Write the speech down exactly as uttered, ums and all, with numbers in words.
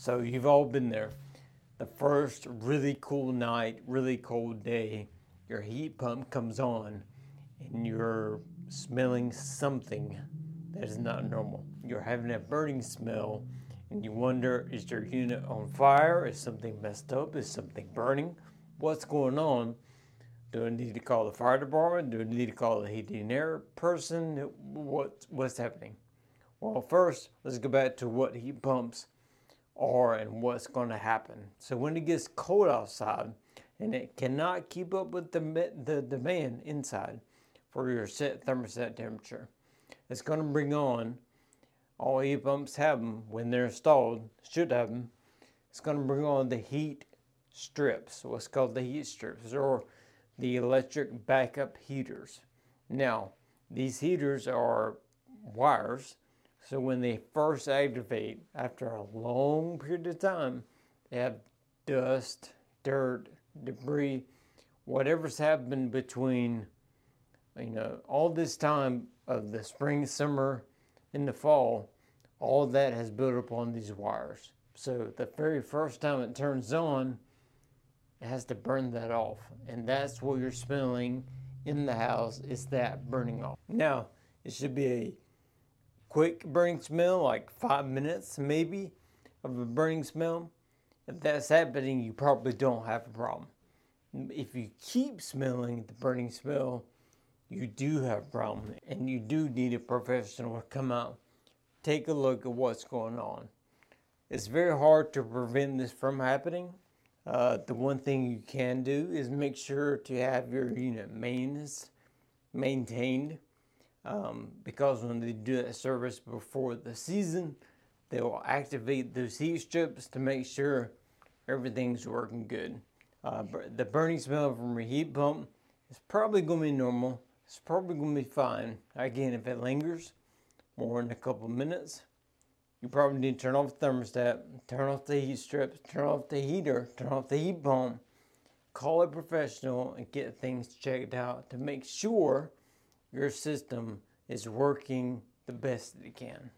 So you've all been there. The first really cool night, really cold day, your heat pump comes on and you're smelling something that is not normal. You're having a burning smell and you wonder, is your unit on fire? Is something messed up? Is something burning? What's going on? Do I need to call the fire department? Do I need to call the heating and air person? What, what's happening? Well, first, let's go back to what heat pumps are and what's going to happen. So when it gets cold outside and it cannot keep up with the, the demand inside for your set thermostat temperature, it's going to bring on, all heat pumps have them when they're installed, should have them, it's going to bring on the heat strips, what's called the heat strips, or the electric backup heaters. Now, these heaters are wires, so when they first activate, after a long period of time, they have dust, dirt, debris, whatever's happened between, you know, all this time of the spring, summer, and the fall, all of that has built up on these wires. So the very first time it turns on, it has to burn that off. And that's what you're smelling in the house, is that burning off. Now, it should be a quick burning smell, like five minutes maybe of a burning smell. If that's happening, you probably don't have a problem. If you keep smelling the burning smell, you do have a problem, and you do need a professional to come out, take a look at what's going on. It's very hard to prevent this from happening. Uh, the one thing you can do is make sure to have your unit maintenance maintained. Um, because when they do that service before the season, they will activate those heat strips to make sure everything's working good. Uh, the burning smell from your heat pump is probably going to be normal. It's probably going to be fine. Again, if it lingers more than a couple minutes, you probably need to turn off the thermostat, turn off the heat strips, turn off the heater, turn off the heat pump, call a professional and get things checked out to make sure your system is working the best that it can.